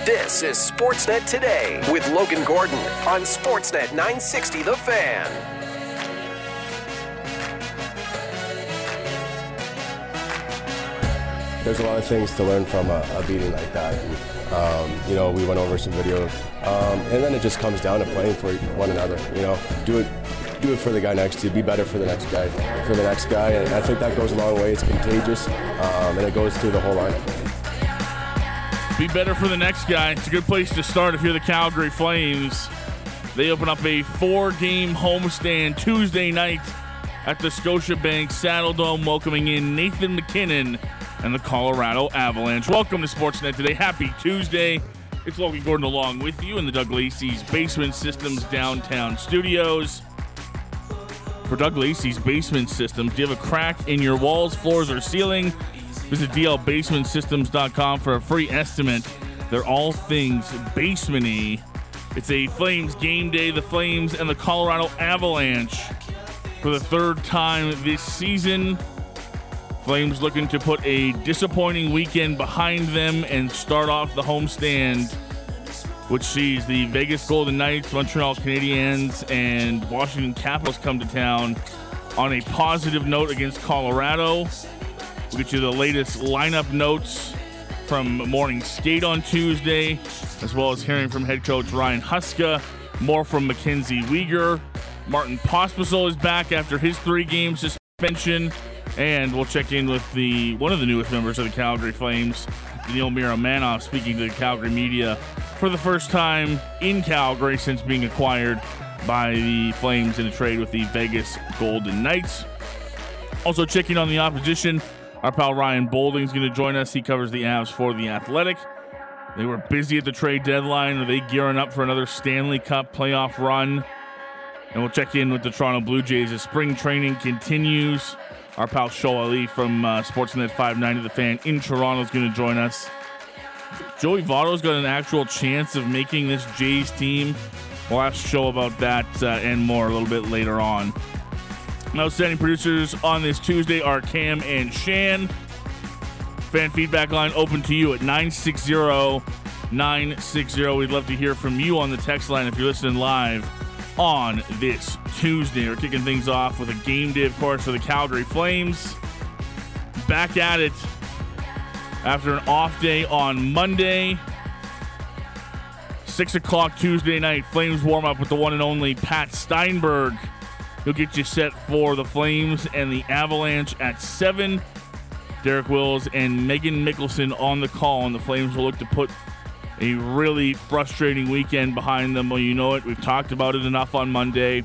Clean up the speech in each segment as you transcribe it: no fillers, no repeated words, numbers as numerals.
This is Sportsnet Today with Logan Gordon on Sportsnet 960 The Fan. There's a lot of things to learn from a beating like that. And, we went over some video, and then it just comes down to playing for one another. Do it for the guy next to you. Be better for the next guy. And I think that goes a long way. It's contagious, and it goes through the whole line. Be better for the next guy. It's a good place to start if you're the Calgary Flames. They open up a 4-game homestand Tuesday night at the Scotiabank Saddledome, welcoming in Nathan MacKinnon and the Colorado Avalanche. Welcome to Sportsnet Today. Happy Tuesday. It's Logan Gordon along with you in the Doug Lacey's Basement Systems downtown studios. For Doug Lacey's Basement Systems, do you have a crack in your walls, floors, or ceiling? Visit dlbasementsystems.com for a free estimate. They're all things basement-y. It's a Flames game day. The Flames and the Colorado Avalanche for the third time this season. Flames looking to put a disappointing weekend behind them and start off the homestand, which sees the Vegas Golden Knights, Montreal Canadiens, and Washington Capitals come to town on a positive note against Colorado. We'll get you the latest lineup notes from morning skate on Tuesday, as well as hearing from head coach Ryan Huska. More from Mackenzie Weegar. Martin Pospisil is back after his 3-game suspension. And we'll check in with one of the newest members of the Calgary Flames, Daniil Miromanov, speaking to the Calgary media for the first time in Calgary since being acquired by the Flames in a trade with the Vegas Golden Knights. Also checking on the opposition, our pal Ryan Bolding is going to join us. He covers the Avs for The Athletic. They were busy at the trade deadline. Are they gearing up for another Stanley Cup playoff run? And we'll check in with the Toronto Blue Jays as spring training continues. Our pal Shoal Ali from Sportsnet 590 The Fan in Toronto is going to join us. Joey Votto's got an actual chance of making this Jays team. We'll ask Shoal about that and more a little bit later on. Outstanding producers on this Tuesday are Cam and Shan. Fan feedback line open to you at 960-960. We'd love to hear from you on the text line if you're listening live on this Tuesday. We're kicking things off with a game day, of course, for the Calgary Flames. Back at it after an off day on Monday. 6 o'clock Tuesday night, Flames warm up with the one and only Pat Steinberg. He'll get you set for the Flames and the Avalanche at 7. Derek Wills and Megan Mickelson on the call, and the Flames will look to put a really frustrating weekend behind them. Well, you know it. We've talked about it enough on Monday.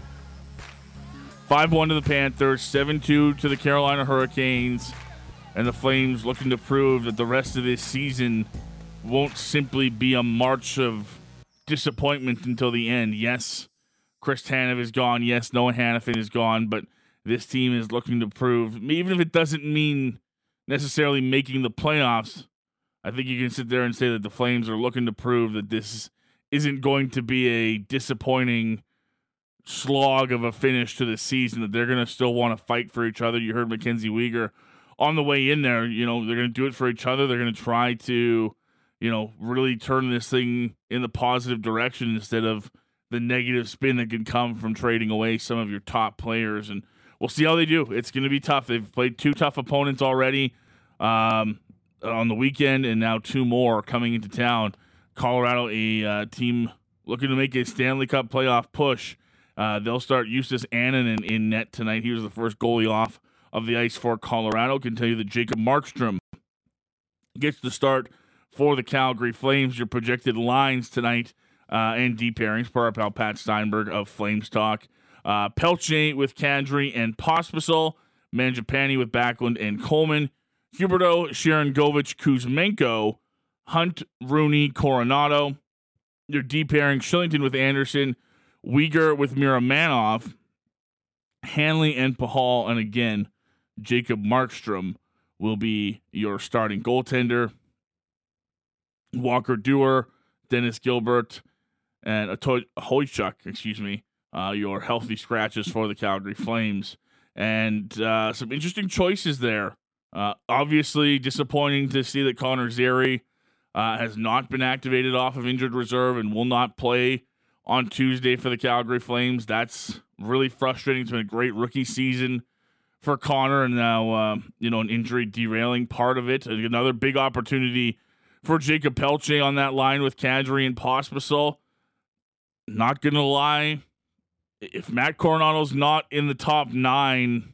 5-1 to the Panthers, 7-2 to the Carolina Hurricanes, and the Flames looking to prove that the rest of this season won't simply be a march of disappointment until the end. Yes, Chris Tanev is gone. Yes, Noah Hanifin is gone, but this team is looking to prove, even if it doesn't mean necessarily making the playoffs, I think you can sit there and say that the Flames are looking to prove that this isn't going to be a disappointing slog of a finish to the season, that they're going to still want to fight for each other. You heard Mackenzie Weegar on the way in there. They're going to do it for each other. They're going to try to, really turn this thing in the positive direction instead of the negative spin that can come from trading away some of your top players. And we'll see how they do. It's going to be tough. They've played 2 tough opponents already on the weekend, and now 2 more coming into town. Colorado, a team looking to make a Stanley Cup playoff push. They'll start Justus Annunen in net tonight. He was the first goalie off of the ice for Colorado. Can tell you that Jacob Markstrom gets the start for the Calgary Flames. Your projected lines tonight and deep pairings per our pal Pat Steinberg of Flames Talk. Pelche with Kadri and Pospisil. Mangiapane with Backlund and Coleman. Huberdeau, Sharangovich, Kuzmenko. Hunt, Rooney, Coronado. Your deep pairing, Shillington with Anderson. Weegar with Miromanov. Hanley and Pahal. And again, Jacob Markstrom will be your starting goaltender. Walker Duehr, Dennis Gilbert, and Hojchuk, your healthy scratches for the Calgary Flames. And some interesting choices there. Obviously disappointing to see that Connor Zary has not been activated off of injured reserve and will not play on Tuesday for the Calgary Flames. That's really frustrating. It's been a great rookie season for Connor, and now, an injury derailing part of it. Another big opportunity for Jacob Pelche on that line with Kadri and Pospisil. Not going to lie, if Matt Coronado's not in the top 9,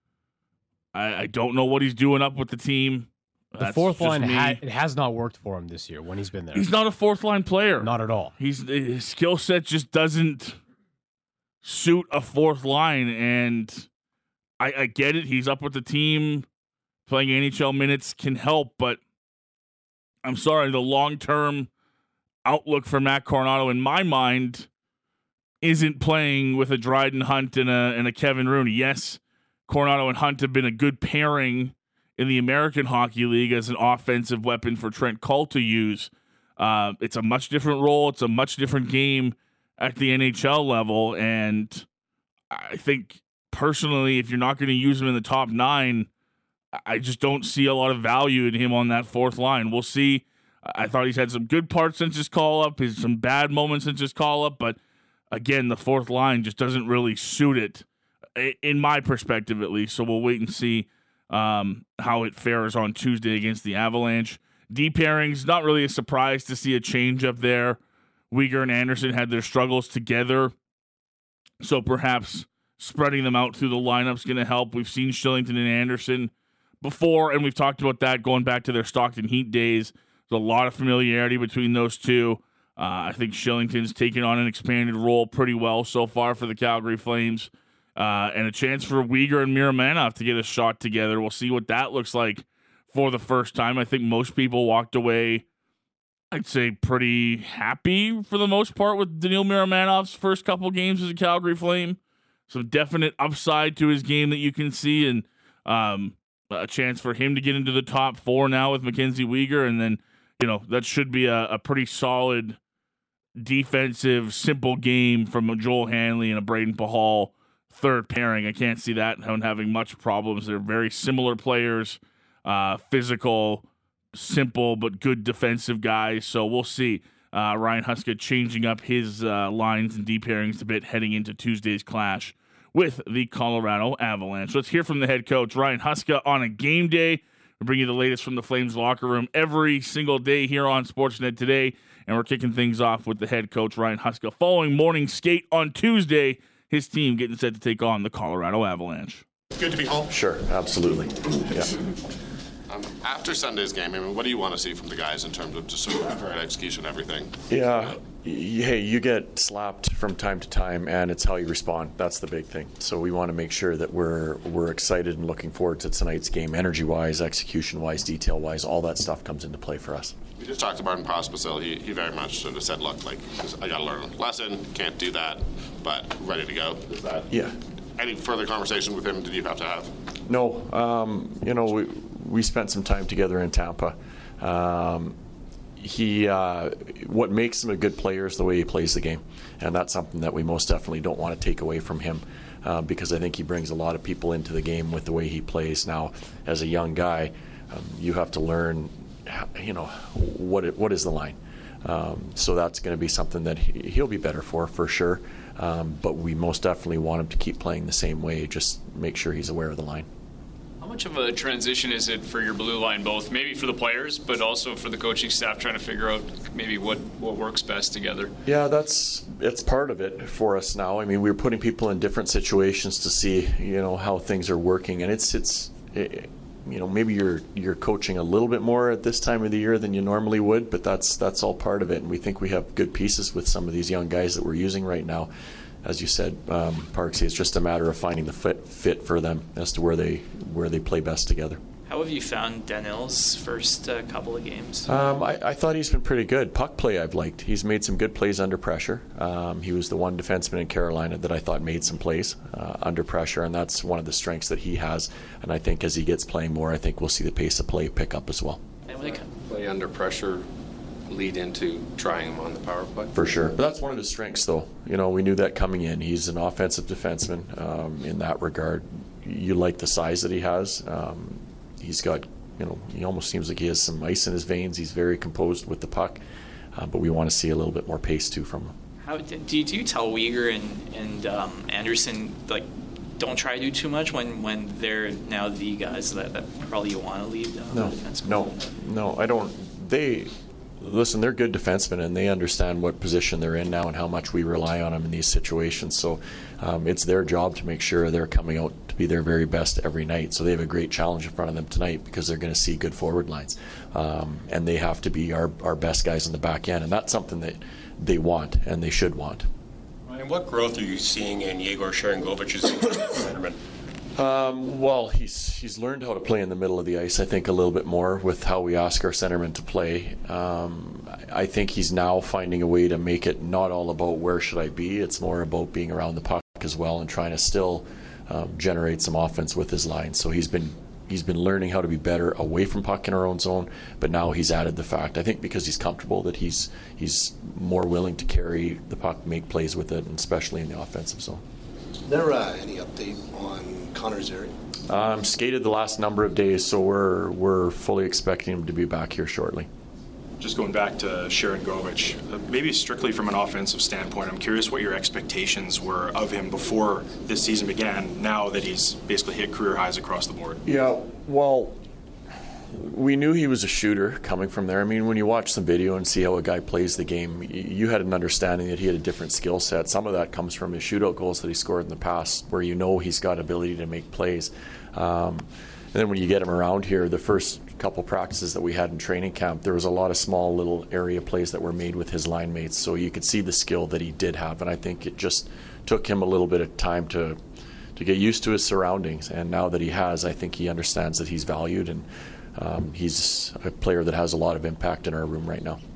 I don't know what he's doing up with the team. The fourth line, it has not worked for him this year when he's been there. He's not a fourth-line player. Not at all. His skill set just doesn't suit a fourth line, and I get it. He's up with the team. Playing NHL minutes can help, but I'm sorry, the long-term outlook for Matt Coronado, in my mind, isn't playing with a Dryden Hunt and a Kevin Rooney. Yes, Coronado and Hunt have been a good pairing in the American Hockey League as an offensive weapon for Trent Cull to use. It's a much different role. It's a much different game at the NHL level, and I think personally, if you're not going to use him in the top 9, I just don't see a lot of value in him on that fourth line. We'll see. I thought he's had some good parts since his call-up, some bad moments since his call-up, but again, the fourth line just doesn't really suit it, in my perspective at least, so we'll wait and see how it fares on Tuesday against the Avalanche. D pairings, not really a surprise to see a change up there. Weegar and Anderson had their struggles together, so perhaps spreading them out through the lineup's going to help. We've seen Shillington and Anderson before, and we've talked about that going back to their Stockton Heat days. There's a lot of familiarity between those two. I think Shillington's taken on an expanded role pretty well so far for the Calgary Flames, and a chance for Weegar and Miromanov to get a shot together. We'll see what that looks like for the first time. I think most people walked away, I'd say, pretty happy for the most part with Daniil Miromanov's first couple games as a Calgary Flame. Some definite upside to his game that you can see, and a chance for him to get into the top 4 now with Mackenzie Weegar, and then, that should be a pretty solid defensive, simple game from Joel Hanley and a Braden Pahal third pairing. I can't see that having much problems. They're very similar players, physical, simple, but good defensive guys. So we'll see. Ryan Huska changing up his lines and deep pairings a bit heading into Tuesday's clash with the Colorado Avalanche. Let's hear from the head coach, Ryan Huska, on a game day. We'll bring you the latest from the Flames locker room every single day here on Sportsnet today. And we're kicking things off with the head coach, Ryan Huska, following morning skate on Tuesday. His team getting set to take on the Colorado Avalanche. Good to be home. Sure, absolutely. Yeah. After Sunday's game, what do you want to see from the guys in terms of just sort of right execution, everything? Yeah. Hey, you get slapped from time to time, and it's how you respond. That's the big thing. So we want to make sure that we're excited and looking forward to tonight's game, energy-wise, execution-wise, detail-wise. All that stuff comes into play for us. We just talked to Martin Pospisil. He very much sort of said, look, I got to learn a lesson. Can't do that, but ready to go. Is that any further conversation with him did you have to have? No. We spent some time together in Tampa. What makes him a good player is the way he plays the game, and that's something that we most definitely don't want to take away from him, because I think he brings a lot of people into the game with the way he plays. Now, as a young guy, you have to learn, what is the line. So that's going to be something that he'll be better for sure. But we most definitely want him to keep playing the same way. Just make sure he's aware of the line. How much of a transition is it for your blue line, both maybe for the players, but also for the coaching staff trying to figure out maybe what works best together? Yeah, it's part of it for us now. I mean, we're putting people in different situations to see, how things are working, and it's maybe you're coaching a little bit more at this time of the year than you normally would, but that's all part of it. And we think we have good pieces with some of these young guys that we're using right now. As you said, Parksy, it's just a matter of finding the fit for them as to where they play best together. How have you found Daniil's first couple of games? I thought he's been pretty good. Puck play I've liked. He's made some good plays under pressure. He was the one defenseman in Carolina that I thought made some plays under pressure, and that's one of the strengths that he has. And I think as he gets playing more, I think we'll see the pace of play pick up as well. Play under pressure lead into trying him on the power play? For sure. But that's one of his strengths, though. We knew that coming in. He's an offensive defenseman in that regard. You like the size that he has. He's got he almost seems like he has some ice in his veins. He's very composed with the puck, but we want to see a little bit more pace too from him. How do you tell Weegar and Anderson, like, don't try to do too much when they're now the guys that probably you want to lead? No, I don't. They're good defensemen, and they understand what position they're in now and how much we rely on them in these situations. So it's their job to make sure they're coming out to be their very best every night. So they have a great challenge in front of them tonight because they're going to see good forward lines. And they have to be our best guys in the back end, and that's something that they want and they should want. And what growth are you seeing in Yegor Sharangovich's centerman? Well, he's learned how to play in the middle of the ice, I think, a little bit more with how we ask our centermen to play. I think he's now finding a way to make it not all about where should I be. It's more about being around the puck as well and trying to still generate some offense with his line. So he's been learning how to be better away from puck in our own zone, but now he's added the fact, I think because he's comfortable, that he's more willing to carry the puck, make plays with it, and especially in the offensive zone. Is there any update on Connor Zary? Skated the last number of days, so we're fully expecting him to be back here shortly. Just going back to Sharangovich, maybe strictly from an offensive standpoint, I'm curious what your expectations were of him before this season began, now that he's basically hit career highs across the board. Yeah, well, we knew he was a shooter coming from there. I mean, when you watch some video and see how a guy plays the game, you had an understanding that he had a different skill set. Some of that comes from his shootout goals that he scored in the past, where he's got ability to make plays. And then when you get him around here, the first couple practices that we had in training camp, there was a lot of small little area plays that were made with his line mates. So you could see the skill that he did have, and I think it just took him a little bit of time to get used to his surroundings. And now that he has, I think he understands that he's valued, and he's a player that has a lot of impact in our room right now.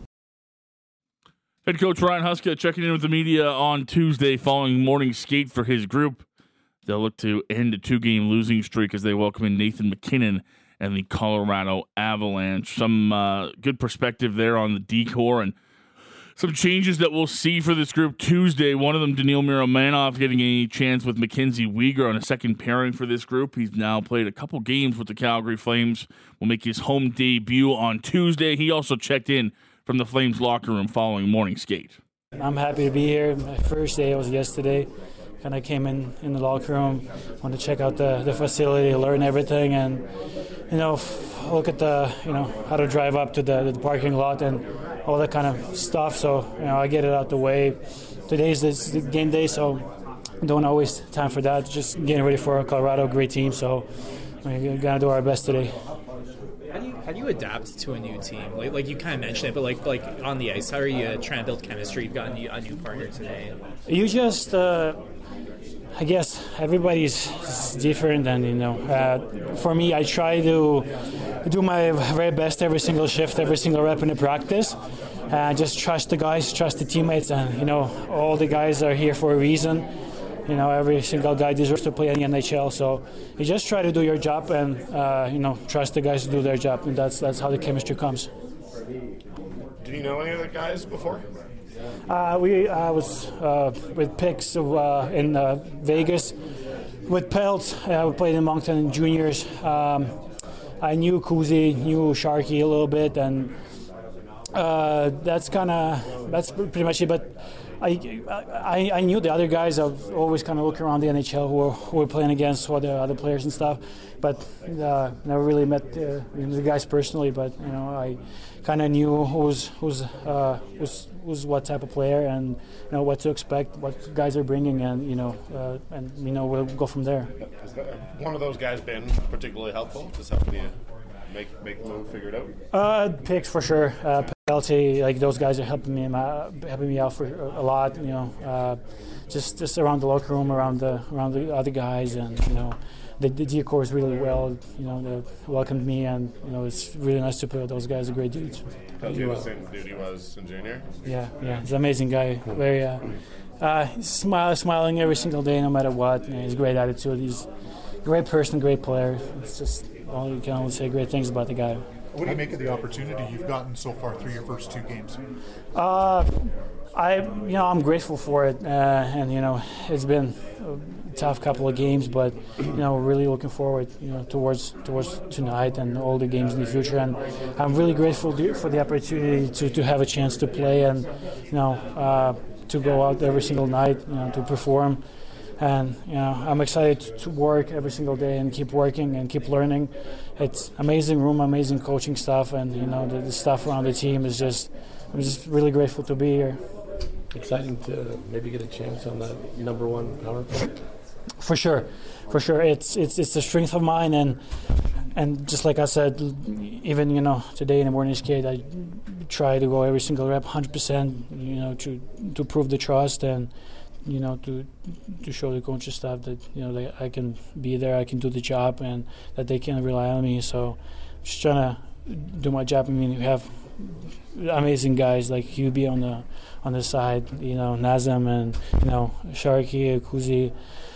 Head coach Ryan Huska checking in with the media on Tuesday following morning skate for his group. They'll look to end a 2-game losing streak as they welcome in Nathan McKinnon and the Colorado Avalanche. Some good perspective there on the decor and some changes that we'll see for this group Tuesday. One of them, Daniil Miromanov, getting a chance with Mackenzie Weegar on a second pairing for this group. He's now played a couple games with the Calgary Flames. Will make his home debut on Tuesday. He also checked in from the Flames locker room following morning skate. I'm happy to be here. My first day was yesterday. Kind of came in the locker room, wanted to check out the facility, learn everything, and look at how to drive up to the parking lot and all that kind of stuff. So I get it out the way. Today's the game day, so I don't want to waste time for that. Just getting ready for Colorado, great team. So we're gonna do our best today. How do you adapt to a new team? Like you kind of mentioned it, but like on the ice, how are you trying to build chemistry? You've got a new partner today. You just. I guess everybody's different, and for me, I try to do my very best every single shift, every single rep in the practice, and just trust the guys, trust the teammates, and all the guys are here for a reason. Every single guy deserves to play in the NHL, so you just try to do your job and trust the guys to do their job, and that's how the chemistry comes. Did you know any of the guys before? I was with Pix in Vegas. With Pelt, we played in Moncton Juniors. I knew Kuzi, knew Sharky a little bit, and that's pretty much it. But I knew the other guys. I always kind of look around the NHL who were playing against all the other players and stuff, but never really met the guys personally. But I kind of knew who's what type of player, and what to expect, what guys are bringing, and we'll go from there. Has one of those guys been particularly helpful, just helping you make the move, figure it out? Picks for sure. Penalty, like those guys are helping me out for a lot. Just around the locker room, around the other guys, and the decors really well. They welcomed me, and it's really nice to play with those guys. Are great dudes. Penalty was the same dude he was in junior. Yeah, he's an amazing guy. Very smiling every single day, no matter what. He's a great attitude. He's a great person, great player. It's just you can only say great things about the guy. What do you make of the opportunity you've gotten so far through your first 2 games? I'm grateful for it, and it's been a tough couple of games, but really looking forward, towards tonight and all the games in the future. And I'm really grateful for the opportunity to have a chance to play and to go out every single night, to perform. And I'm excited to work every single day and keep working and keep learning. It's amazing room, amazing coaching staff, and the stuff around the team is just. I'm just really grateful to be here. Exciting to maybe get a chance on that number one power play. For sure. It's a strength of mine, and just like I said, even today in the morning skate, I try to go every single rep 100%. To prove the trust and to show the coaching staff that that I can be there, I can do the job, and that they can rely on me. So just trying to do my job. I mean, you have amazing guys like Hubie on the side, Nazem and Sharky, Kuzi.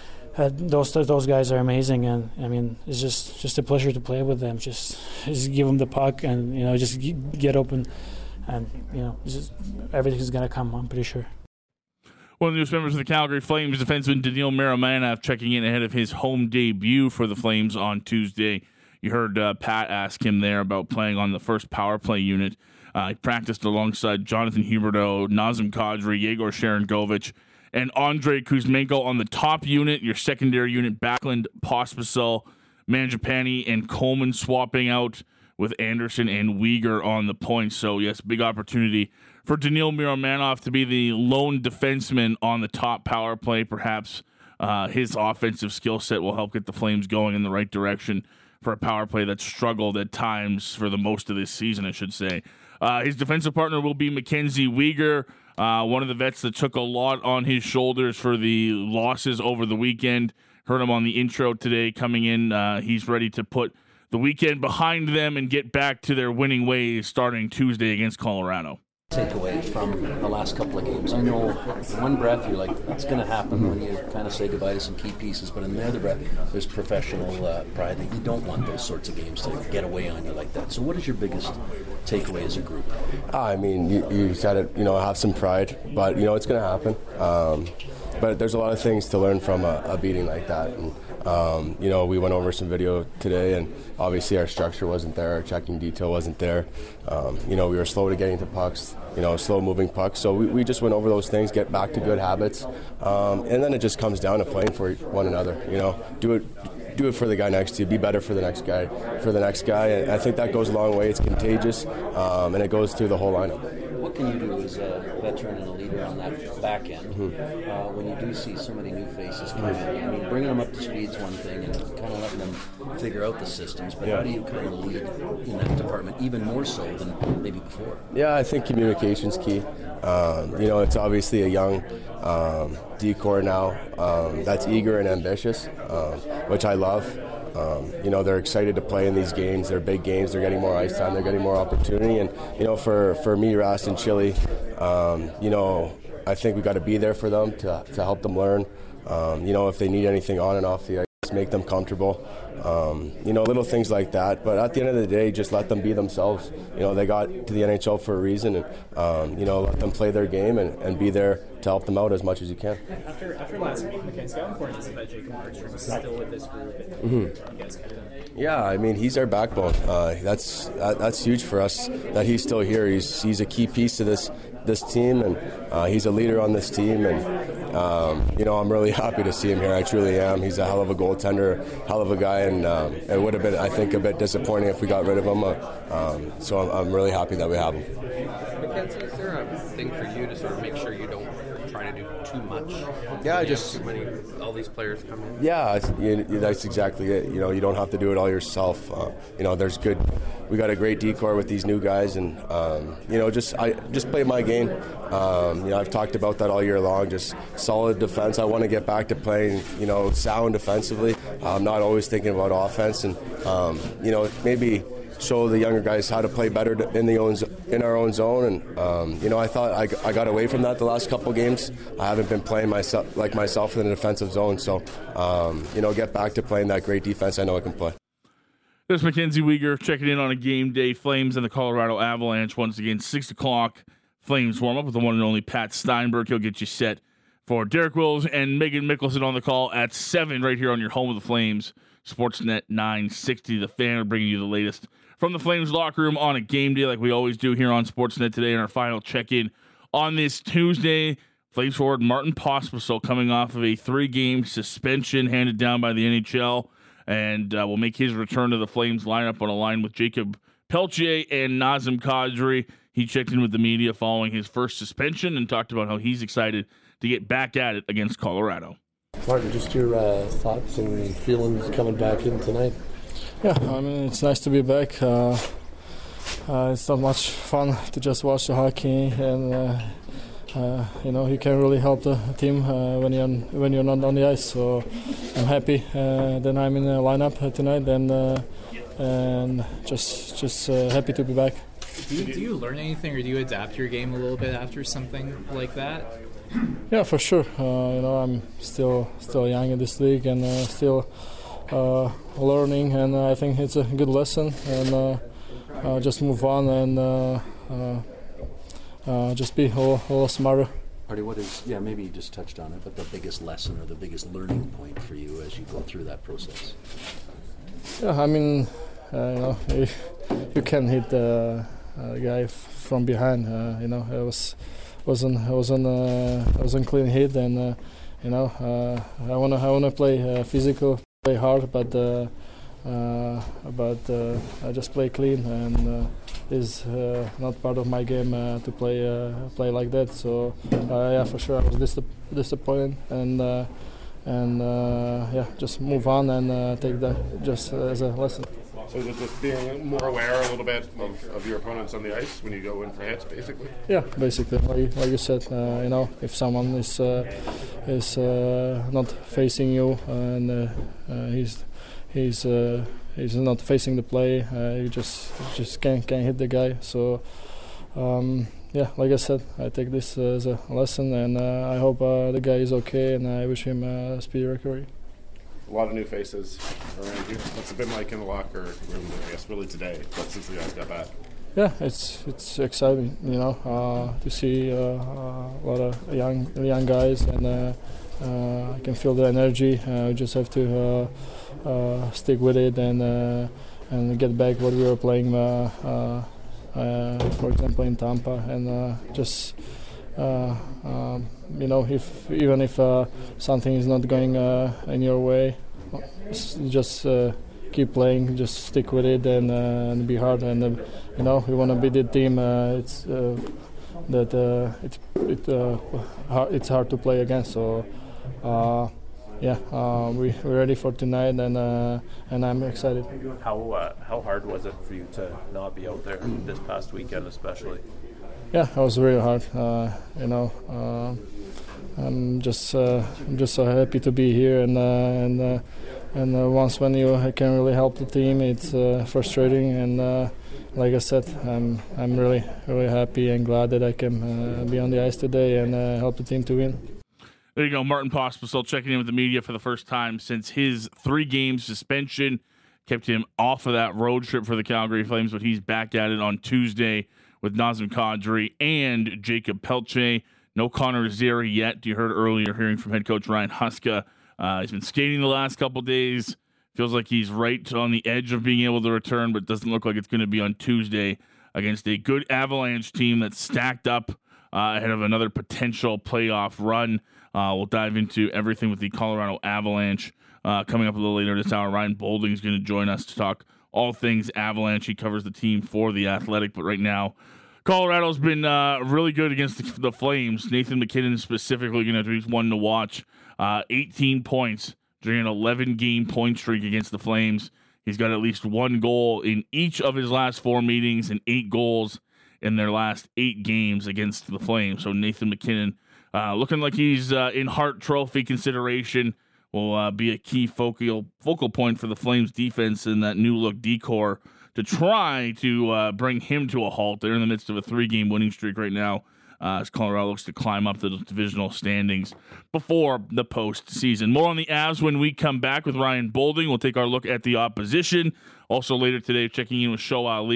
Those guys are amazing, and I mean it's just a pleasure to play with them. Just give them the puck and just get open, and everything's gonna come. I'm pretty sure. One of the newest members of the Calgary Flames, defenseman Daniil Miromanov, checking in ahead of his home debut for the Flames on Tuesday. You heard Pat ask him there about playing on the first power play unit. He practiced alongside Jonathan Huberdeau, Nazem Kadri, Yegor Sharangovich, and Andrei Kuzmenko on the top unit. Your secondary unit, Backlund, Pospisil, Mangiapane, and Coleman swapping out with Anderson and Uyghur on the points. So, yes, big opportunity for Daniil Miromanov to be the lone defenseman on the top power play. Perhaps his offensive skill set will help get the Flames going in the right direction for a power play that struggled at times for the most of this season, I should say. His defensive partner will be Mackenzie Uyghur, one of the vets that took a lot on his shoulders for the losses over the weekend. Heard him on the intro today coming in. He's ready to put the weekend behind them and get back to their winning ways starting Tuesday against Colorado. Takeaway from the last couple of games. I know in one breath you're like, that's going to happen when you kind of say goodbye to some key pieces, but in the other breath there's professional pride that you don't want those sorts of games to get away on you like that. So what is your biggest takeaway as a group? I mean, you said it, have some pride, but it's going to happen. But there's a lot of things to learn from a beating like that. And, we went over some video today, and obviously our structure wasn't there, our checking detail wasn't there. We were slow to getting to pucks, slow moving pucks. So we just went over those things, get back to good habits. And then it just comes down to playing for one another, do it for the guy next to you, be better for the next guy, And I think that goes a long way. It's contagious, and it goes through the whole lineup. What can you do as a veteran and a leader on that back end when you do see so many new faces come in? I mean, bringing them up to speed is one thing and kind of letting them figure out the systems, but how do you kind of lead in that department even more so than maybe before? Yeah, I think communication's key. It's obviously a young decor now that's eager and ambitious, which I love. They're excited to play in these games. They're big games. They're getting more ice time. They're getting more opportunity. And, for me, Rast and Chile, I think we got to be there for them to help them learn. If they need anything on and off the ice, make them comfortable. Little things like that. But at the end of the day, just let them be themselves. They got to the NHL for a reason, and let them play their game and be there to help them out as much as you can. After last week, Mackenzie, how important is it that Jacob Markstrom is still with this group? Yeah, I mean, he's our backbone. That's huge for us that he's still here. He's a key piece to this team, and he's a leader on this team, and I'm really happy to see him here. I truly am. He's a hell of a goaltender, hell of a guy, and it would have been, I think, a bit disappointing if we got rid of him. So I'm really happy that we have him. Mackenzie, is there a thing for you to sort of make sure you don't try to do too much? Yeah, all these players come in. Yeah, that's exactly it. You don't have to do it all yourself. We got a great decor with these new guys, and I just play my game. I've talked about that all year long. Just solid defense. I want to get back to playing, sound defensively. I'm not always thinking about offense, and maybe show the younger guys how to play better in our own zone. And I thought I got away from that the last couple games. I haven't been playing myself in the defensive zone. So get back to playing that great defense I know I can play. There's Mackenzie Uyghur checking in on a game day. Flames and the Colorado Avalanche once again, 6 o'clock Flames warm-up with the one and only Pat Steinberg. He'll get you set for Derek Wills and Megan Mickelson on the call at 7 right here on your home of the Flames, Sportsnet 960. The Fan, bringing you the latest from the Flames locker room on a game day like we always do here on Sportsnet today in our final check-in on this Tuesday. Flames forward Martin Pospisil coming off of a 3-game suspension handed down by the NHL and will make his return to the Flames lineup on a line with Jacob Pelche and Nazem Kadri. He checked in with the media following his first suspension and talked about how he's excited to get back at it against Colorado. Martin, just your thoughts and feelings coming back in tonight? Yeah, I mean, it's nice to be back. It's not much fun to just watch the hockey, and you can't really help the team when you're not on the ice. So I'm happy that I'm in the lineup tonight, and just happy to be back. Do you learn anything, or do you adapt your game a little bit after something like that? Yeah, for sure. I'm still young in this league and still learning, and I think it's a good lesson. And just move on and just be a little smarter. Artie, what is, maybe you just touched on it, but the biggest lesson or the biggest learning point for you as you go through that process? Yeah, I mean, you can hit the guy from behind. It was a clean hit, and I wanna play physical, play hard, but I just play clean, and is not part of my game to play like that. So for sure I was disappointed, and just move on and take that just as a lesson. So is it just being more aware a little bit of your opponents on the ice when you go in for hits, basically? Yeah, basically, like you said, if someone is not facing you and he's not facing the play, you just can't hit the guy. So like I said, I take this as a lesson, and I hope the guy is okay, and I wish him a speedy recovery. A lot of new faces around you. What's it been like in the locker room, I guess, really today, but since you guys got back? Yeah, it's exciting, to see a lot of young guys, and I can feel the energy. We just have to stick with it and get back what we were playing, for example, in Tampa, and if something is not going in your way, just keep playing, just stick with it, and be hard. And we want to be the team. It's hard to play against. So we're ready for tonight, and I'm excited. How hard was it for you to not be out there this past weekend, especially? Yeah, it was really hard. I'm just so happy to be here, and once when you can really help the team, it's frustrating. And like I said, I'm really happy and glad that I can be on the ice today and help the team to win. There you go, Martin Pospisil checking in with the media for the first time since his 3-game suspension kept him off of that road trip for the Calgary Flames, but he's back at it on Tuesday with Nazem Kadri and Jacob Pelche. No Connor Zary yet. You heard earlier hearing from head coach Ryan Huska. He's been skating the last couple days. Feels like he's right on the edge of being able to return, but doesn't look like it's going to be on Tuesday against a good Avalanche team that's stacked up ahead of another potential playoff run. We'll dive into everything with the Colorado Avalanche coming up a little later this hour. Ryan Bolding is going to join us to talk all things Avalanche. He covers the team for The Athletic, but right now, Colorado's been really good against the Flames. Nathan MacKinnon specifically going to be one to watch. 18 points during an 11-game point streak against the Flames. He's got at least 1 goal in each of his last 4 meetings and 8 goals in their last 8 games against the Flames. So Nathan MacKinnon looking like he's in Hart Trophy consideration. Will be a key focal point for the Flames defense in that new look decor to try to bring him to a halt. They're in the midst of a 3-game winning streak right now as Colorado looks to climb up the divisional standings before the postseason. More on the Avs when we come back with Ryan Bolding. We'll take our look at the opposition. Also later today, checking in with Show Ali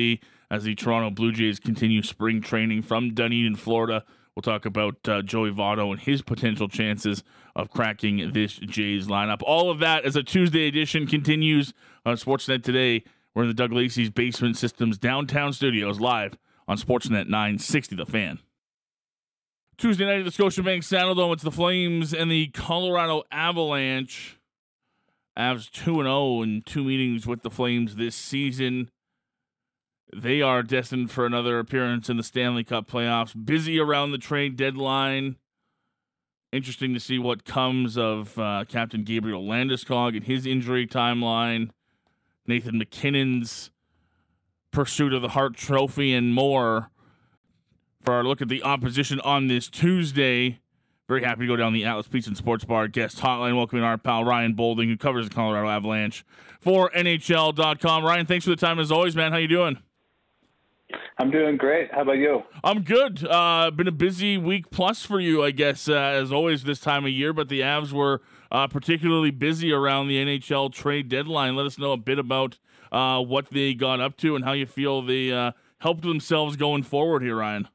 as the Toronto Blue Jays continue spring training from Dunedin, Florida. We'll talk about Joey Votto and his potential chances of cracking this Jays lineup. All of that as a Tuesday edition continues on Sportsnet Today. We're in the Doug Lacey's Basement Systems downtown studios, live on Sportsnet 960 The Fan. Tuesday night at the Scotiabank Saddledome, it's the Flames and the Colorado Avalanche. Avs 2-0 in 2 meetings with the Flames this season. They are destined for another appearance in the Stanley Cup playoffs. Busy around the trade deadline. Interesting to see what comes of Captain Gabriel Landeskog and his injury timeline. Nathan McKinnon's pursuit of the Hart Trophy and more. For our look at the opposition on this Tuesday, very happy to go down the Atlas Pizza and Sports Bar guest hotline, welcoming our pal Ryan Bolding, who covers the Colorado Avalanche for NHL.com. Ryan, thanks for the time as always, man. How you doing? I'm doing great. How about you? I'm good. Been a busy week plus for you, I guess, as always this time of year, but the Avs were particularly busy around the NHL trade deadline. Let us know a bit about what they got up to and how you feel they helped themselves going forward here, Ryan.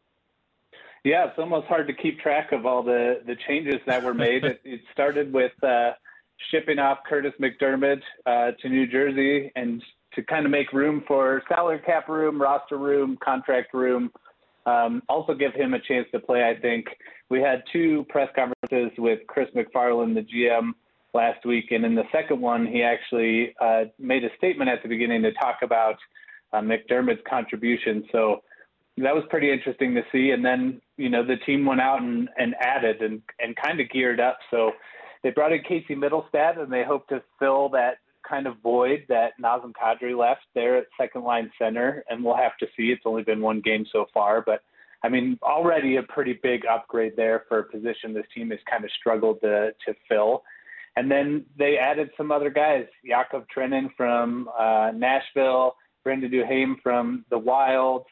Yeah, it's almost hard to keep track of all the changes that were made. It started with shipping off Curtis McDermott to New Jersey and to kind of make room for salary cap room, roster room, contract room, also give him a chance to play, I think. We had 2 press conferences with Chris McFarland, the GM, last week, and in the second one, he actually made a statement at the beginning to talk about McDermott's contribution. So that was pretty interesting to see. And then, the team went out and added and kind of geared up. So they brought in Casey Middlestat, and they hope to fill that kind of void that Nazem Kadri left there at second line center, and we'll have to see. It's only been 1 game so far, but I mean, already a pretty big upgrade there for a position this team has kind of struggled to fill. And then they added some other guys, Jakob Trenin from Nashville, Brendan Duhaime from the Wild,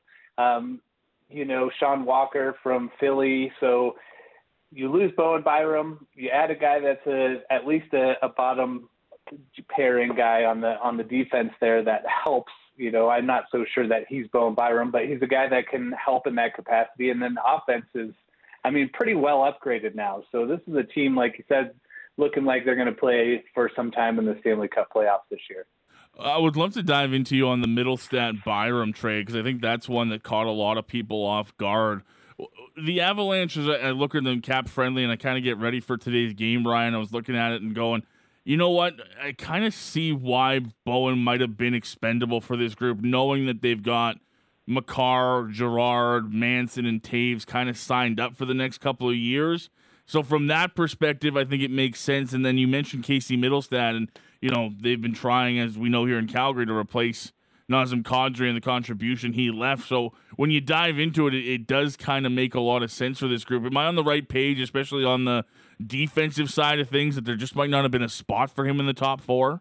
Sean Walker from Philly. So you lose Bowen Byram, you add a guy that's at least a bottom pairing guy on the defense there that helps. I'm not so sure that he's Bowen Byram, but he's a guy that can help in that capacity. And then the offense is, pretty well upgraded now. So this is a team, like you said, looking like they're going to play for some time in the Stanley Cup playoffs this year. I would love to dive into you on the Middlestat Byram trade, because I think that's one that caught a lot of people off guard. The Avalanche, as I look at them cap friendly and I kind of get ready for today's game, Ryan, I was looking at it and going, you know what? I kind of see why Bowen might have been expendable for this group, knowing that they've got Makar, Girard, Manson, and Taves kind of signed up for the next couple of years. So from that perspective, I think it makes sense. And then you mentioned Casey Middlestat, and they've been trying, as we know here in Calgary, to replace Nazem Kadri and the contribution he left. So when you dive into it, it does kind of make a lot of sense for this group. Am I on the right page, especially on the defensive side of things, that there just might not have been a spot for him in the top 4?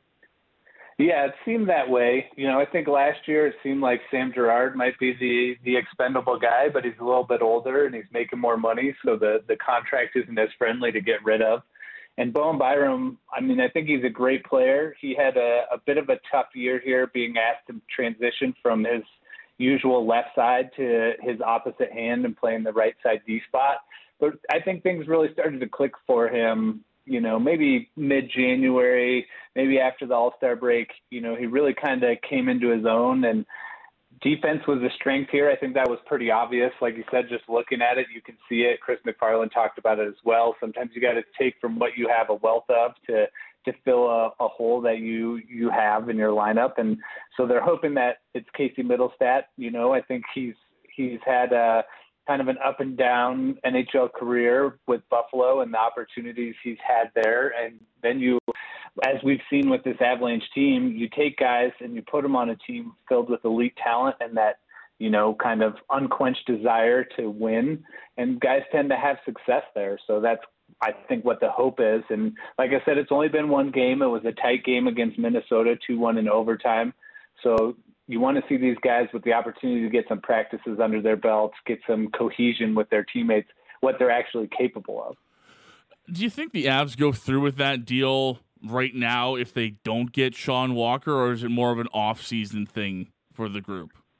Yeah, it seemed that way. I think last year it seemed like Sam Girard might be the expendable guy, but he's a little bit older and he's making more money, so the contract isn't as friendly to get rid of. And Bowen Byram, I think he's a great player. He had a bit of a tough year here, being asked to transition from his usual left side to his opposite hand and playing the right side D spot. But I think things really started to click for him, maybe mid-January, maybe after the All-Star break. He really kind of came into his own, and defense was a strength here. I think that was pretty obvious. Like you said, just looking at it, you can see it. Chris McFarland talked about it as well. Sometimes you got to take from what you have a wealth of to fill a hole that you have in your lineup. And so they're hoping that it's Casey Middlestat. I think he's had kind of an up and down NHL career with Buffalo and the opportunities he's had there. And then as we've seen with this Avalanche team, you take guys and you put them on a team filled with elite talent and that, kind of unquenched desire to win. And guys tend to have success there. So that's, I think, what the hope is. And like I said, it's only been 1 game. It was a tight game against Minnesota, 2-1 in overtime. So you want to see these guys with the opportunity to get some practices under their belts, get some cohesion with their teammates, what they're actually capable of. Do you think the Avs go through with that deal right now if they don't get Sean Walker, or is it more of an off-season thing for the group?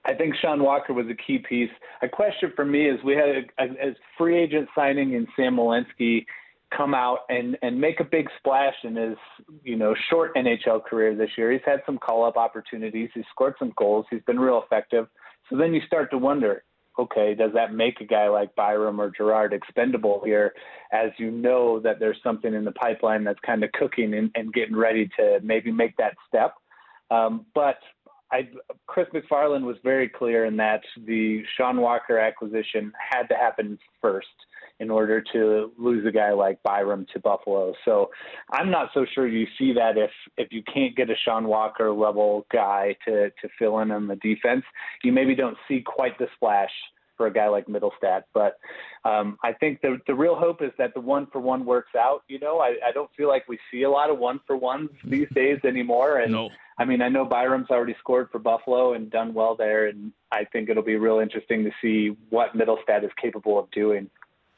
I think Sean Walker was a key piece. A question for me is we had a free agent signing in Sam Malinsky come out and make a big splash in his, short NHL career this year. He's had some call-up opportunities. He's scored some goals. He's been real effective. So then you start to wonder, okay, does that make a guy like Byram or Girard expendable here, as you know that there's something in the pipeline that's kind of cooking and getting ready to maybe make that step? But Chris McFarland was very clear in that the Sean Walker acquisition had to happen first in order to lose a guy like Byram to Buffalo. So I'm not so sure you see that if you can't get a Sean Walker level guy to fill in on the defense, you maybe don't see quite the splash for a guy like Middlestat. But I think the real hope is that the 1-for-1 works out. I don't feel like we see a lot of 1-for-1s these days anymore. And no. I mean, I know Byram's already scored for Buffalo and done well there, and I think it'll be real interesting to see what Middlestat is capable of doing.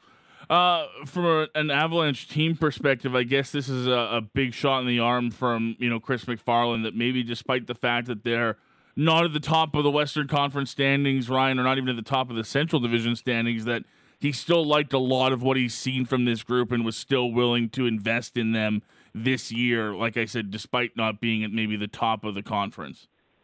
From an Avalanche team perspective, I guess this is a big shot in the arm from, Chris McFarland, that maybe despite the fact that they're not at the top of the Western Conference standings, Ryan, or not even at the top of the Central Division standings, that he still liked a lot of what he's seen from this group and was still willing to invest in them this year, like I said, despite not being at maybe the top of the conference.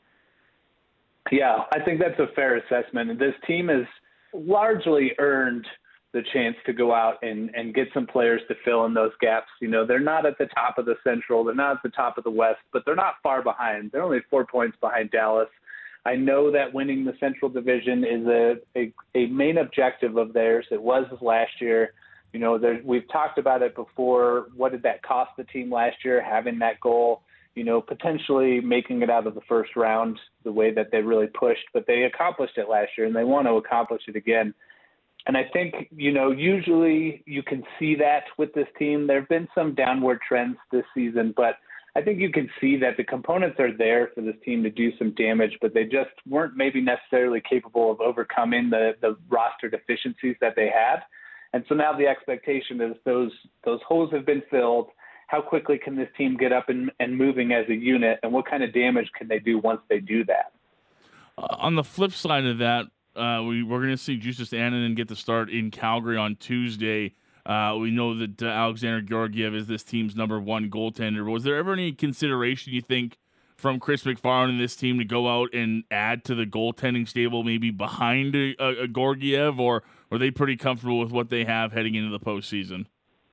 Yeah, I think that's a fair assessment. This team has largely earned the chance to go out and get some players to fill in those gaps. They're not at the top of the Central, they're not at the top of the West, but they're not far behind. They're only 4 points behind Dallas. I know that winning the Central Division is a main objective of theirs. It was last year. We've talked about it before. What did that cost the team last year, having that goal? Potentially making it out of the first round the way that they really pushed, but they accomplished it last year and they want to accomplish it again. And I think, usually you can see that with this team. There have been some downward trends this season, but I think you can see that the components are there for this team to do some damage, but they just weren't maybe necessarily capable of overcoming the roster deficiencies that they had. And so now the expectation is those holes have been filled. How quickly can this team get up and moving as a unit, and what kind of damage can they do once they do that? On the flip side of that, we're going to see Justus Annunen get the start in Calgary on Tuesday. We know that Alexander Georgiev is this team's number one goaltender. Was there ever any consideration, you think, from Chris McFarland and this team to go out and add to the goaltending stable maybe behind a Georgiev, or are they pretty comfortable with what they have heading into the postseason?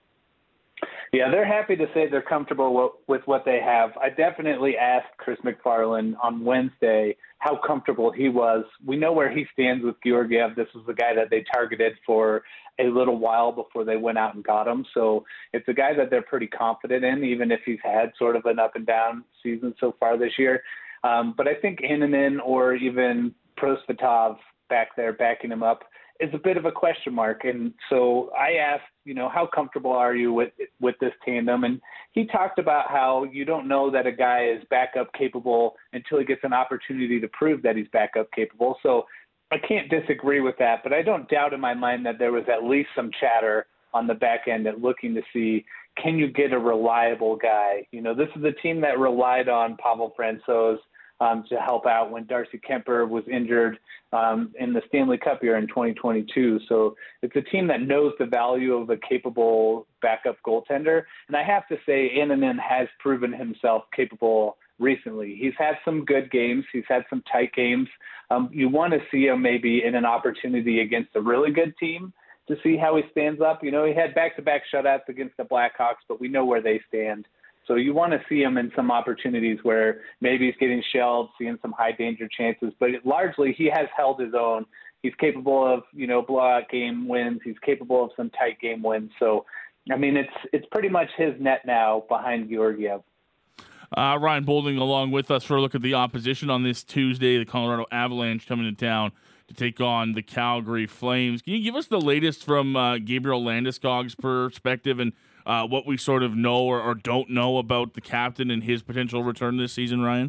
Yeah, they're happy to say they're comfortable with what they have. I definitely asked Chris McFarland on Wednesday how comfortable he was. We know where he stands with Georgiev. This was the guy that they targeted for a little while before they went out and got him. So it's a guy that they're pretty confident in, even if he's had sort of an up and down season so far this year. But I think Annunen or even Prosvetov back there backing him up is a bit of a question mark. And so I asked, how comfortable are you with this tandem? And he talked about how you don't know that a guy is backup capable until he gets an opportunity to prove that he's backup capable. So I can't disagree with that, but I don't doubt in my mind that there was at least some chatter on the back end at looking to see, can you get a reliable guy? This is a team that relied on Pavel Francouz to help out when Darcy Kemper was injured in the Stanley Cup year in 2022. So it's a team that knows the value of a capable backup goaltender. And I have to say, Annunen has proven himself capable recently. He's had some good games. He's had some tight games. You want to see him maybe in an opportunity against a really good team to see how he stands up. He had back-to-back shutouts against the Blackhawks, but we know where they stand. So you want to see him in some opportunities where maybe he's getting shelled, seeing some high danger chances, but largely he has held his own. He's capable of, blowout game wins. He's capable of some tight game wins. So, I mean, it's pretty much his net now behind Georgiev. Ryan Boulding along with us for a look at the opposition on this Tuesday. The Colorado Avalanche coming to town to take on the Calgary Flames. Can you give us the latest from Gabriel Landeskog's perspective and what we sort of know or don't know about the captain and his potential return this season, Ryan?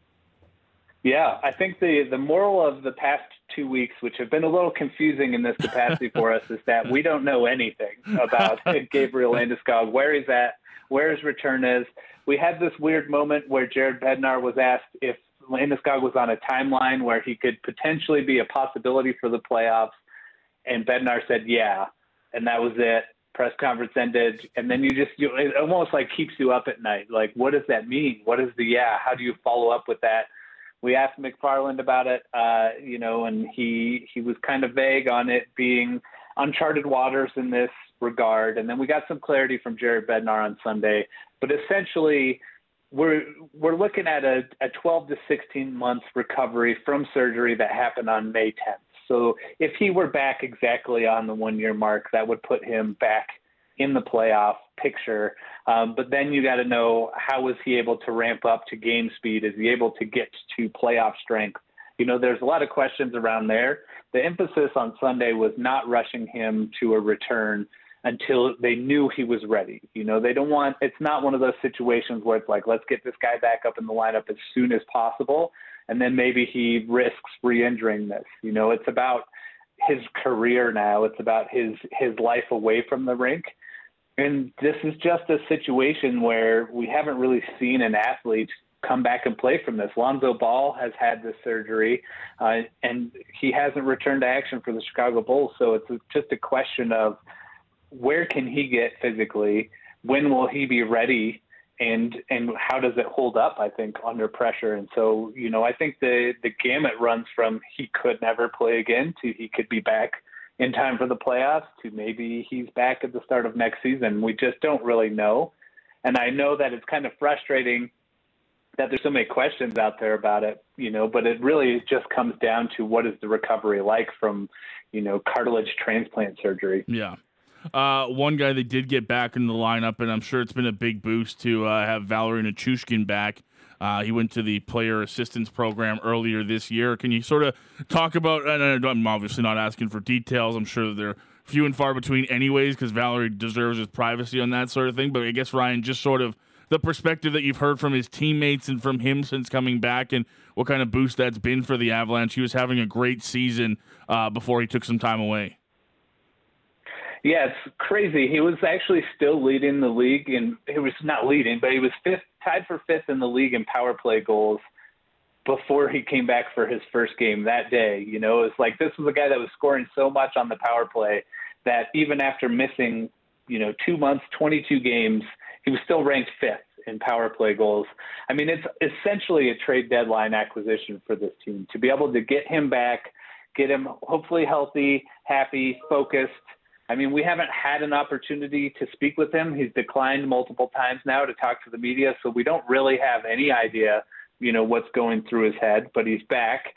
Yeah, I think the moral of the past 2 weeks, which have been a little confusing in this capacity for us, is that we don't know anything about Gabriel Landeskog, where he's at, where his return is. We had this weird moment where Jared Bednar was asked if Landeskog was on a timeline where he could potentially be a possibility for the playoffs, and Bednar said, yeah, and that was it. Press conference ended, and then it almost like keeps you up at night. Like, what does that mean? What is the yeah? How do you follow up with that? We asked McFarland about it, and he was kind of vague on it being uncharted waters in this regard. And then we got some clarity from Jared Bednar on Sunday. But essentially, we're looking at a 12 to 16 months recovery from surgery that happened on May 10th. So if he were back exactly on the 1 year mark, that would put him back in the playoff picture. But then you got to know, how was he able to ramp up to game speed? Is he able to get to playoff strength? There's a lot of questions around there. The emphasis on Sunday was not rushing him to a return until they knew he was ready. It's not one of those situations where it's like, let's get this guy back up in the lineup as soon as possible, and then maybe he risks re-injuring this. It's about his career now. It's about his life away from the rink. And this is just a situation where we haven't really seen an athlete come back and play from this. Lonzo Ball has had this surgery, and he hasn't returned to action for the Chicago Bulls. So it's just a question of, where can he get physically? When will he be ready? And how does it hold up, I think, under pressure? And so, I think the gamut runs from he could never play again to he could be back in time for the playoffs to maybe he's back at the start of next season. We just don't really know. And I know that it's kind of frustrating that there's so many questions out there about it, but it really just comes down to, what is the recovery like from, cartilage transplant surgery? Yeah. One guy they did get back in the lineup, and I'm sure it's been a big boost to have Valeri Nichushkin back. He went to the player assistance program earlier this year. Can you sort of talk about, and I'm obviously not asking for details, I'm sure they're few and far between anyways, because Valeri deserves his privacy on that sort of thing, but I guess, Ryan, just sort of the perspective that you've heard from his teammates and from him since coming back, and what kind of boost that's been for the Avalanche. He was having a great season before he took some time away. Yeah, it's crazy. He was actually still leading the league, and he was not leading, but he was tied for fifth in the league in power play goals before he came back for his first game that day. It's like, this was a guy that was scoring so much on the power play that even after missing, 2 months, 22 games, he was still ranked fifth in power play goals. I mean, it's essentially a trade deadline acquisition for this team to be able to get him back, get him hopefully healthy, happy, focused. I mean, we haven't had an opportunity to speak with him. He's declined multiple times now to talk to the media, so we don't really have any idea, what's going through his head, but he's back.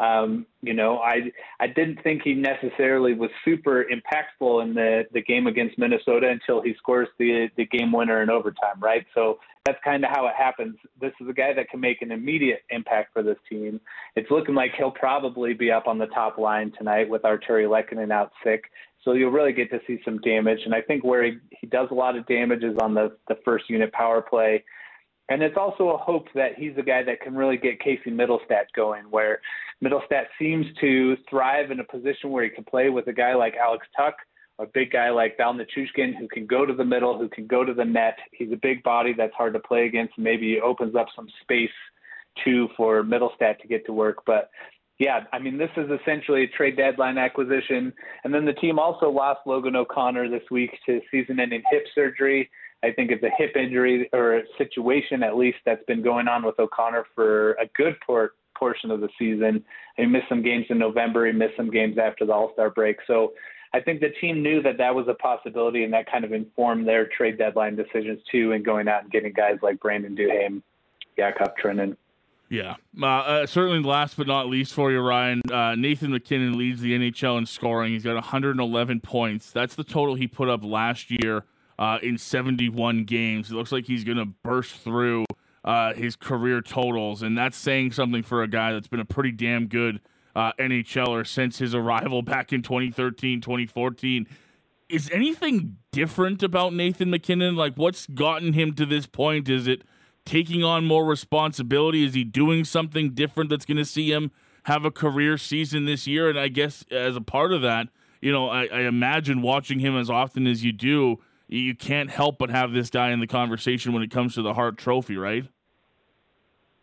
I didn't think he necessarily was super impactful in the game against Minnesota until he scores the game winner in overtime, right? So that's kind of how it happens. This is a guy that can make an immediate impact for this team. It's looking like he'll probably be up on the top line tonight with Arturi Lehkonen out sick. So you'll really get to see some damage. And I think where he does a lot of damage is on the first unit power play. And it's also a hope that he's a guy that can really get Casey Middlestat going, where Middlestat seems to thrive in a position where he can play with a guy like Alex Tuch, a big guy like Val Nichushkin, who can go to the middle, who can go to the net. He's a big body that's hard to play against. Maybe opens up some space, too, for Middlestat to get to work. But yeah, I mean, this is essentially a trade deadline acquisition. And then the team also lost Logan O'Connor this week to season-ending hip surgery. I think it's a hip injury, or a situation at least, that's been going on with O'Connor for a good portion of the season. He missed some games in November. He missed some games after the All-Star break. So I think the team knew that was a possibility, and that kind of informed their trade deadline decisions too, and going out and getting guys like Brandon Duhaime, Jakob Trenin. Yeah. Certainly last but not least for you, Ryan, Nathan MacKinnon leads the NHL in scoring. He's got 111 points. That's the total he put up last year in 71 games. It looks like he's going to burst through his career totals, and that's saying something for a guy that's been a pretty damn good NHLer since his arrival back in 2013, 2014. Is anything different about Nathan MacKinnon? Like, what's gotten him to this point? Is it taking on more responsibility? Is he doing something different that's going to see him have a career season this year? And I guess as a part of that, I imagine watching him as often as you do, you can't help but have this guy in the conversation when it comes to the Hart Trophy, right?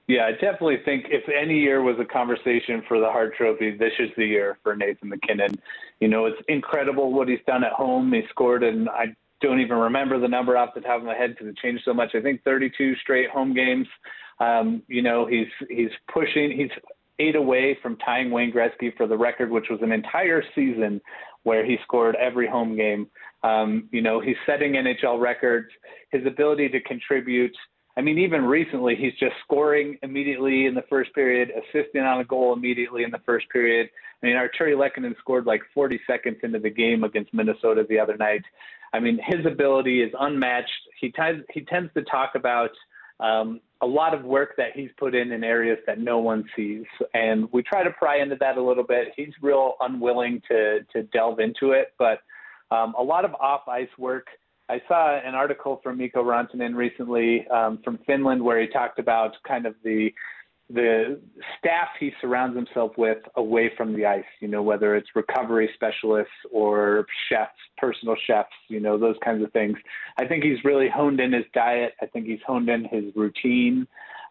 Yeah, I definitely think if any year was a conversation for the Hart Trophy, this is the year for Nathan MacKinnon. You know, it's incredible what he's done at home. He scored, and I don't even remember the number off the top of my head because it changed so much. I think 32 straight home games. You know, he's pushing. He's 8 away from tying Wayne Gretzky for the record, which was an entire season where he scored every home game. You know, he's setting NHL records. His ability to contribute. I mean, even recently, he's just scoring immediately in the first period, assisting on a goal immediately in the first period. I mean, Artturi Lehkonen scored like 40 seconds into the game against Minnesota the other night. I mean, his ability is unmatched. He tends to talk about a lot of work that he's put in areas that no one sees. And we try to pry into that a little bit. He's real unwilling to delve into it, but a lot of off-ice work. I saw an article from Mikko Rantanen recently from Finland where he talked about kind of the staff he surrounds himself with away from the ice, you know, whether it's recovery specialists or chefs, personal chefs, you know, those kinds of things. I think he's really honed in his diet. I think he's honed in his routine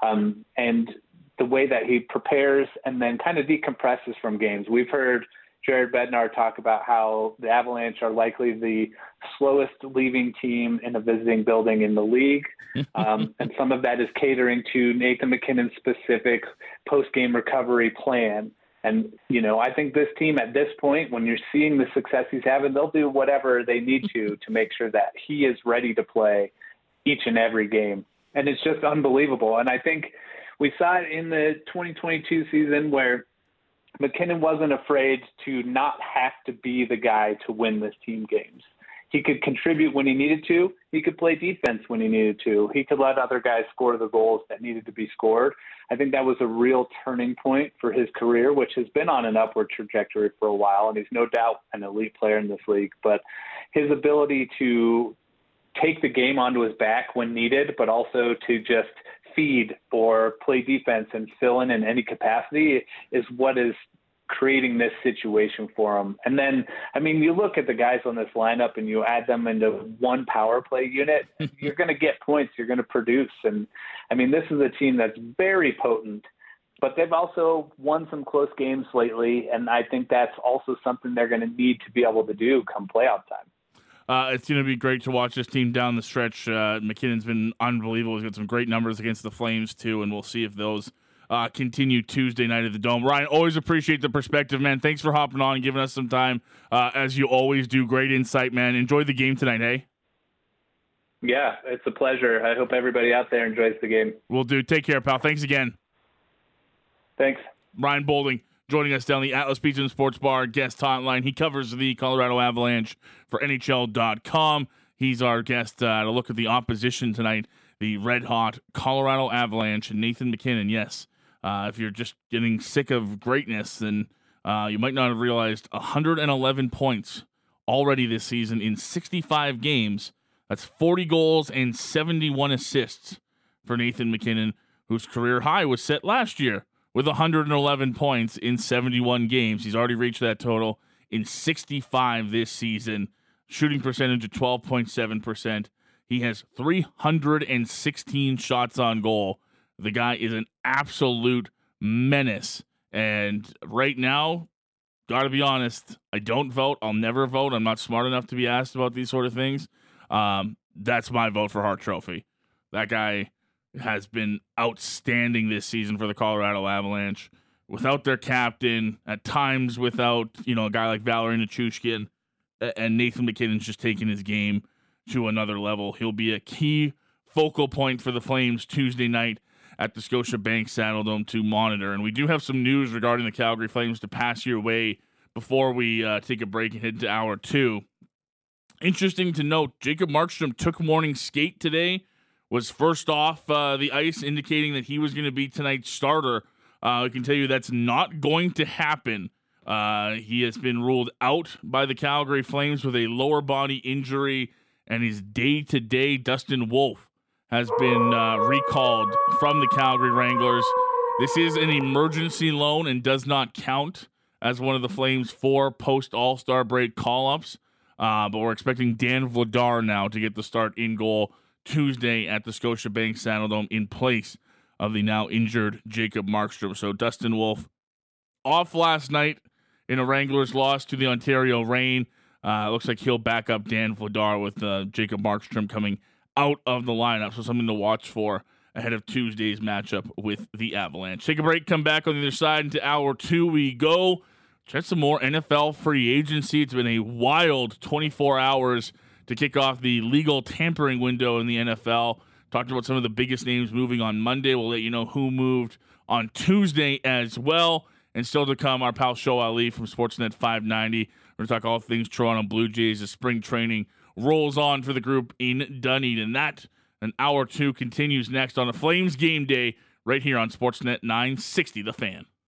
and the way that he prepares and then kind of decompresses from games. We've heard Jared Bednar talk about how the Avalanche are likely the slowest leaving team in a visiting building in the league. And some of that is catering to Nathan MacKinnon's specific post-game recovery plan. And, you know, I think this team at this point, when you're seeing the success he's having, they'll do whatever they need to make sure that he is ready to play each and every game. And it's just unbelievable. And I think we saw it in the 2022 season where MacKinnon wasn't afraid to not have to be the guy to win this team games. He could contribute when he needed to. He could play defense when he needed to. He could let other guys score the goals that needed to be scored. I think that was a real turning point for his career, which has been on an upward trajectory for a while, and he's no doubt an elite player in this league. But his ability to take the game onto his back when needed, but also to just feed or play defense and fill in any capacity is what is creating this situation for him. And then, I mean, you look at the guys on this lineup and you add them into one power play unit, you're going to get points, you're going to produce. And I mean, this is a team that's very potent, but they've also won some close games lately. And I think that's also something they're going to need to be able to do come playoff time. It's going to be great to watch this team down the stretch. MacKinnon's been unbelievable. He's got some great numbers against the Flames, too, and we'll see if those continue Tuesday night at the Dome. Ryan, always appreciate the perspective, man. Thanks for hopping on and giving us some time, as you always do. Great insight, man. Enjoy the game tonight, hey? Yeah, it's a pleasure. I hope everybody out there enjoys the game. Will do. Take care, pal. Thanks again. Thanks. Ryan Boulding joining us down the Atlas Pizza and Sports Bar guest hotline. He covers the Colorado Avalanche for NHL.com. He's our guest to look at the opposition tonight, the red-hot Colorado Avalanche and Nathan MacKinnon. Yes, if you're just getting sick of greatness, then you might not have realized 111 points already this season in 65 games. That's 40 goals and 71 assists for Nathan MacKinnon, whose career high was set last year with 111 points in 71 games. He's already reached that total in 65 this season. Shooting percentage of 12.7%. He has 316 shots on goal. The guy is an absolute menace. And right now, got to be honest, I don't vote. I'll never vote. I'm not smart enough to be asked about these sort of things. That's my vote for Hart Trophy. That guy has been outstanding this season for the Colorado Avalanche. Without their captain, at times without, a guy like Valeri Nichushkin, and Nathan MacKinnon's just taking his game to another level. He'll be a key focal point for the Flames Tuesday night at the Scotiabank Saddledome to monitor. And we do have some news regarding the Calgary Flames to pass your way before we take a break and head to hour 2. Interesting to note, Jacob Markstrom took morning skate today, was first off the ice, indicating that he was going to be tonight's starter. I can tell you that's not going to happen. He has been ruled out by the Calgary Flames with a lower body injury, and his day-to-day Dustin Wolf has been recalled from the Calgary Wranglers. This is an emergency loan and does not count as one of the Flames' 4 post-All-Star break call-ups. But we're expecting Dan Vladar now to get the start in goal Tuesday at the Scotiabank Saddledome in place of the now injured Jacob Markstrom. So Dustin Wolf off last night in a Wranglers loss to the Ontario Reign. Looks like he'll back up Dan Vladar with Jacob Markstrom coming out of the lineup. So something to watch for ahead of Tuesday's matchup with the Avalanche. Take a break, come back on the other side. Into hour 2 we go. Check some more NFL free agency. It's been a wild 24 hours to kick off the legal tampering window in the NFL. Talked about some of the biggest names moving on Monday. We'll let you know who moved on Tuesday as well. And still to come, our pal Show Ali from Sportsnet 590. We're going to talk all things Toronto Blue Jays as spring training rolls on for the group in Dunedin. That, an hour 2, continues next on a Flames game day right here on Sportsnet 960 The Fan.